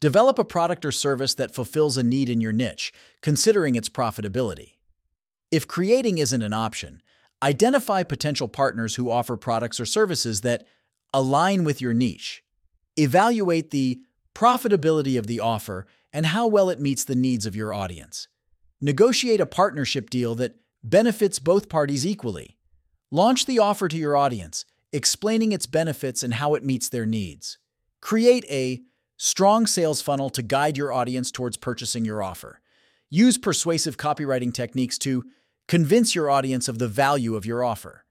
Develop a product or service that fulfills a need in your niche, considering its profitability. If creating isn't an option, identify potential partners who offer products or services that align with your niche. Evaluate the profitability of the offer and how well it meets the needs of your audience. Negotiate a partnership deal that benefits both parties equally. Launch the offer to your audience, explaining its benefits and how it meets their needs. Create a strong sales funnel to guide your audience towards purchasing your offer. Use persuasive copywriting techniques to convince your audience of the value of your offer.